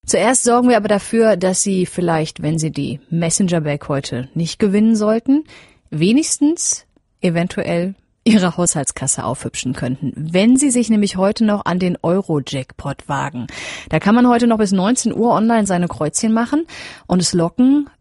Zuerst sorgen wir aber dafür, dass Sie vielleicht, wenn Sie die Messenger-Bag heute nicht gewinnen sollten, wenigstens eventuell Ihre Haushaltskasse aufhübschen könnten, wenn Sie sich nämlich heute noch an den Euro-Jackpot wagen. Da kann man heute noch bis 19 Uhr online seine Kreuzchen machen und es locken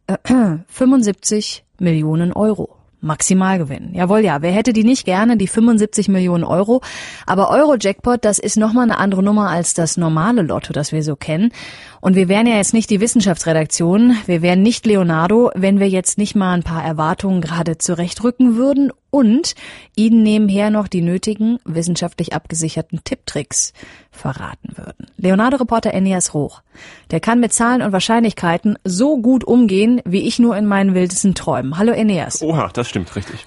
75 Millionen Euro. Maximalgewinn. Jawohl, ja. Wer hätte die nicht gerne, die 75 Millionen Euro? Aber Euro-Jackpot, das ist nochmal eine andere Nummer als das normale Lotto, das wir so kennen. Und wir wären ja jetzt nicht die Wissenschaftsredaktion, wir wären nicht Leonardo, wenn wir jetzt nicht mal ein paar Erwartungen gerade zurechtrücken würden und Ihnen nebenher noch die nötigen, wissenschaftlich abgesicherten Tipptricks verraten würden. Leonardo-Reporter Eneas Roch, der kann mit Zahlen und Wahrscheinlichkeiten so gut umgehen, wie ich nur in meinen wildesten Träumen. Hallo Eneas. Oha, das stimmt, richtig.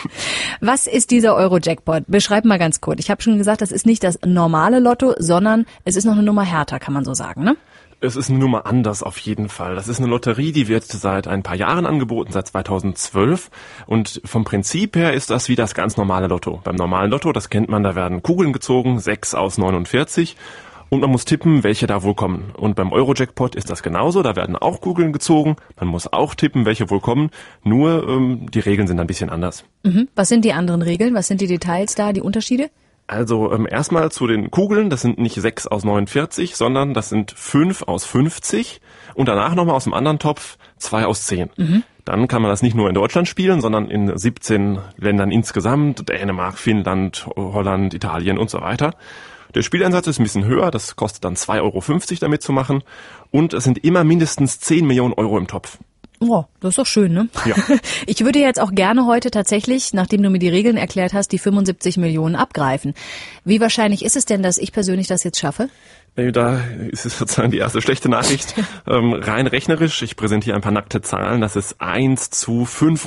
Was ist dieser Euro-Jackpot? Beschreib mal ganz kurz. Ich habe schon gesagt, das ist nicht das normale Lotto, sondern es ist noch eine Nummer härter, kann man so sagen, ne? Es ist eine Nummer anders auf jeden Fall. Das ist eine Lotterie, die wird seit ein paar Jahren angeboten, seit 2012. Und vom Prinzip her ist das wie das ganz normale Lotto. Beim normalen Lotto, das kennt man, da werden Kugeln gezogen, 6 aus 49. Und man muss tippen, welche da wohl kommen. Und beim Euro-Jackpot ist das genauso. Da werden auch Kugeln gezogen. Man muss auch tippen, welche wohl kommen. Nur die Regeln sind ein bisschen anders. Was sind die anderen Regeln? Was sind die Details da, die Unterschiede? Also erstmal zu den Kugeln, das sind nicht 6 aus 49, sondern das sind 5 aus 50 und danach nochmal aus dem anderen Topf 2 aus 10. Dann kann man das nicht nur in Deutschland spielen, sondern in 17 Ländern insgesamt, Dänemark, Finnland, Holland, Italien und so weiter. Der Spieleinsatz ist ein bisschen höher, das kostet dann 2,50 Euro damit zu machen und es sind immer mindestens 10 Millionen Euro im Topf. Oh, das ist doch schön, ne? Ja. Ich würde jetzt auch gerne heute tatsächlich, nachdem du mir die Regeln erklärt hast, die 75 Millionen abgreifen. Wie wahrscheinlich ist es denn, dass ich persönlich das jetzt schaffe? Da ist es sozusagen die erste schlechte Nachricht. Rein rechnerisch, ich präsentiere ein paar nackte Zahlen, das ist 1 zu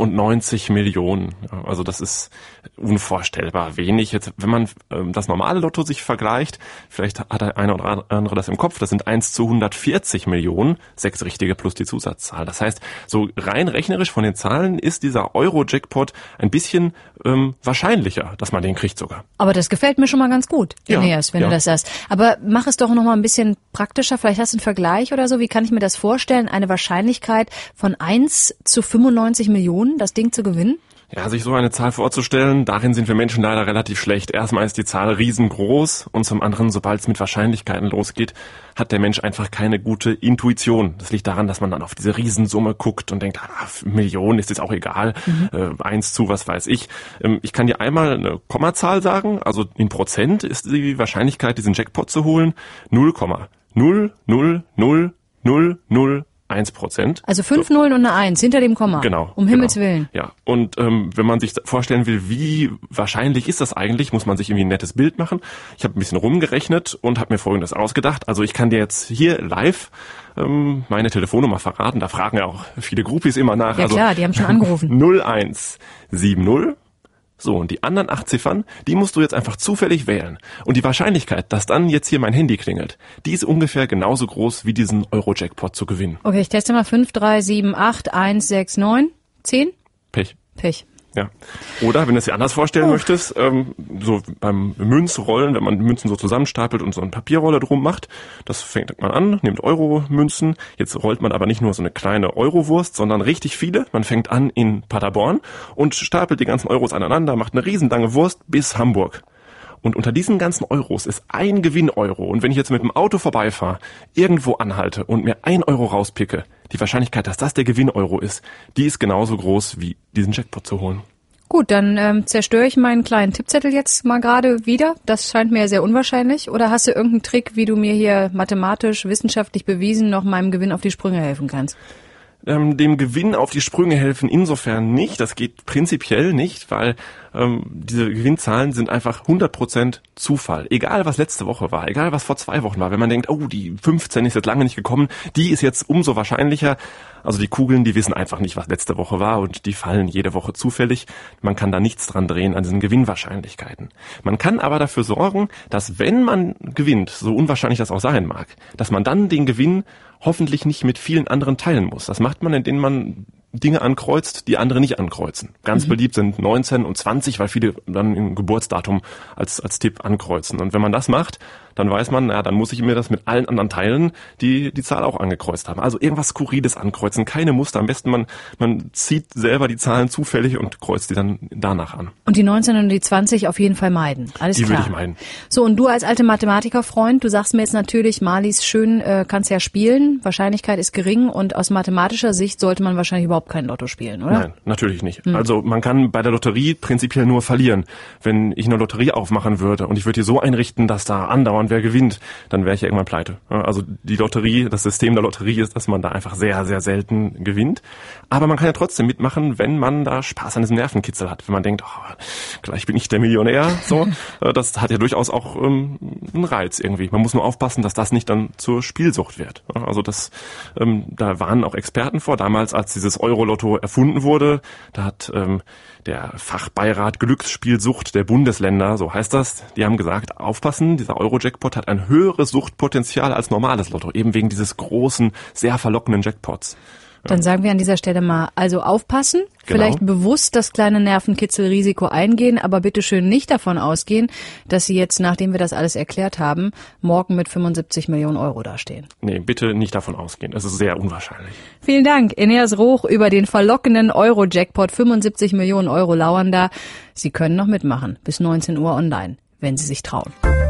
95 Millionen. Also das ist unvorstellbar wenig. Jetzt, wenn man das normale Lotto sich vergleicht, vielleicht hat der eine oder andere das im Kopf, das sind 1 zu 140 Millionen, 6 richtige plus die Zusatzzahl. Das heißt, so rein rechnerisch von den Zahlen ist dieser Euro-Jackpot ein bisschen wahrscheinlicher, dass man den kriegt sogar. Aber das gefällt mir schon mal ganz gut, Eneas, wenn du das sagst. Aber mach es doch noch mal ein bisschen praktischer. Vielleicht hast du einen Vergleich oder so. Wie kann ich mir das vorstellen? Eine Wahrscheinlichkeit von 1 zu 95 Millionen, das Ding zu gewinnen? Ja, sich so eine Zahl vorzustellen, darin sind wir Menschen leider relativ schlecht. Erstmal ist die Zahl riesengroß und zum anderen, sobald es mit Wahrscheinlichkeiten losgeht, hat der Mensch einfach keine gute Intuition. Das liegt daran, dass man dann auf diese Riesensumme guckt und denkt, Millionen ist jetzt auch egal, 1 zu was weiß ich. Ich kann dir einmal eine Kommazahl sagen, also in Prozent ist die Wahrscheinlichkeit, diesen Jackpot zu holen, 0,0000001%. Also 5 Nullen und eine 1 hinter dem Komma. Genau. Um Himmels Willen. Ja. Und wenn man sich vorstellen will, wie wahrscheinlich ist das eigentlich, muss man sich irgendwie ein nettes Bild machen. Ich habe ein bisschen rumgerechnet und habe mir Folgendes ausgedacht. Also ich kann dir jetzt hier live meine Telefonnummer verraten. Da fragen ja auch viele Groupies immer nach. Ja klar, die haben schon angerufen. 0170. So, und die anderen 8 Ziffern, die musst du jetzt einfach zufällig wählen. Und die Wahrscheinlichkeit, dass dann jetzt hier mein Handy klingelt, die ist ungefähr genauso groß wie diesen Euro-Jackpot zu gewinnen. Okay, ich teste mal 5, 3, 7, 8, 1, 6, 9, 10. Pech. Ja. Oder, wenn du es dir anders vorstellen möchtest, so beim Münzrollen, wenn man Münzen so zusammenstapelt und so eine Papierrolle drum macht, das fängt man an, nimmt Euro-Münzen, jetzt rollt man aber nicht nur so eine kleine Euro-Wurst, sondern richtig viele. Man fängt an in Paderborn und stapelt die ganzen Euros aneinander, macht eine riesenlange Wurst bis Hamburg. Und unter diesen ganzen Euros ist ein Gewinn-Euro. Und wenn ich jetzt mit dem Auto vorbeifahre, irgendwo anhalte und mir 1 Euro rauspicke, die Wahrscheinlichkeit, dass das der Gewinn-Euro ist, die ist genauso groß wie diesen Jackpot zu holen. Gut, dann zerstöre ich meinen kleinen Tippzettel jetzt mal gerade wieder. Das scheint mir sehr unwahrscheinlich. Oder hast du irgendeinen Trick, wie du mir hier mathematisch, wissenschaftlich bewiesen noch meinem Gewinn auf die Sprünge helfen kannst? Dem Gewinn auf die Sprünge helfen insofern nicht. Das geht prinzipiell nicht, weil diese Gewinnzahlen sind einfach 100% Zufall. Egal, was letzte Woche war, egal, was vor 2 Wochen war. Wenn man denkt, oh, die 15 ist jetzt lange nicht gekommen, die ist jetzt umso wahrscheinlicher. Also die Kugeln, die wissen einfach nicht, was letzte Woche war und die fallen jede Woche zufällig. Man kann da nichts dran drehen an diesen Gewinnwahrscheinlichkeiten. Man kann aber dafür sorgen, dass wenn man gewinnt, so unwahrscheinlich das auch sein mag, dass man dann den Gewinn hoffentlich nicht mit vielen anderen teilen muss. Das macht man, indem man Dinge ankreuzt, die andere nicht ankreuzen. Ganz beliebt sind 19 und 20, weil viele dann im Geburtsdatum als Tipp ankreuzen. Und wenn man das macht, dann weiß man, dann muss ich mir das mit allen anderen teilen, die die Zahl auch angekreuzt haben. Also irgendwas Skurriles ankreuzen, keine Muster. Am besten man zieht selber die Zahlen zufällig und kreuzt die dann danach an. Und die 19 und die 20 auf jeden Fall meiden. Alles klar. Die würde ich meiden. So, und du als alte Mathematikerfreund, du sagst mir jetzt natürlich, Marlies schön, kannst ja spielen, Wahrscheinlichkeit ist gering und aus mathematischer Sicht sollte man wahrscheinlich überhaupt kein Lotto spielen, oder? Nein, natürlich nicht. Also man kann bei der Lotterie prinzipiell nur verlieren. Wenn ich eine Lotterie aufmachen würde und ich würde die so einrichten, dass da andauernd wer gewinnt, dann wäre ich ja irgendwann pleite. Also die Lotterie, das System der Lotterie ist, dass man da einfach sehr, sehr selten gewinnt. Aber man kann ja trotzdem mitmachen, wenn man da Spaß an diesem Nervenkitzel hat. Wenn man denkt, gleich bin ich der Millionär, so. Das hat ja durchaus auch einen Reiz irgendwie. Man muss nur aufpassen, dass das nicht dann zur Spielsucht wird. Also da waren auch Experten vor. Damals, als dieses Euro-Lotto erfunden wurde, da hat der Fachbeirat Glücksspielsucht der Bundesländer, so heißt das, die haben gesagt, aufpassen, dieser Euro-Jackpot hat ein höheres Suchtpotenzial als normales Lotto, eben wegen dieses großen, sehr verlockenden Jackpots. Dann sagen wir an dieser Stelle mal, also aufpassen, vielleicht bewusst das kleine Nervenkitzelrisiko eingehen, aber bitte schön nicht davon ausgehen, dass Sie jetzt, nachdem wir das alles erklärt haben, morgen mit 75 Millionen Euro dastehen. Nee, bitte nicht davon ausgehen. Das ist sehr unwahrscheinlich. Vielen Dank, Eneas Roch, über den verlockenden Euro-Jackpot. 75 Millionen Euro lauern da. Sie können noch mitmachen. Bis 19 Uhr online, wenn Sie sich trauen.